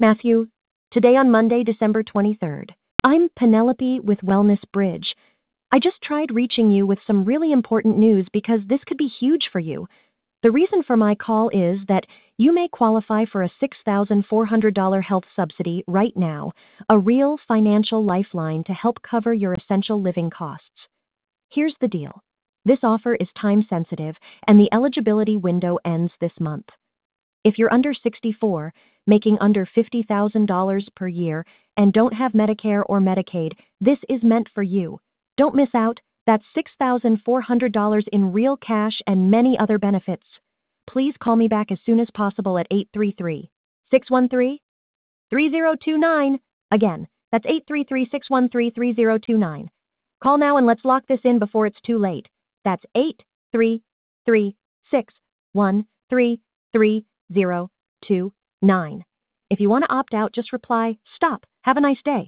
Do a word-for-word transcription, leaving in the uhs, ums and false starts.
Matthew, today on Monday, December twenty-third. I'm Penelope with Wellness Bridge. I just tried reaching you with some really important news because this could be huge for you. The reason for my call is that you may qualify for a six thousand four hundred dollars health subsidy right now, a real financial lifeline to help cover your essential living costs. Here's the deal. This offer is time sensitive and the eligibility window ends this month. If you're under sixty-four, making under fifty thousand dollars per year, and don't have Medicare or Medicaid, this is meant for you. Don't miss out. That's six thousand four hundred dollars in real cash and many other benefits. Please call me back as soon as possible at eight three three, six one three, three zero two nine. Again, that's eight three three, six one three, three zero two nine. Call now and let's lock this in before it's too late. That's eight three three, six one three, three zero two nine. If you want to opt out, just reply, "Stop. Have a nice day."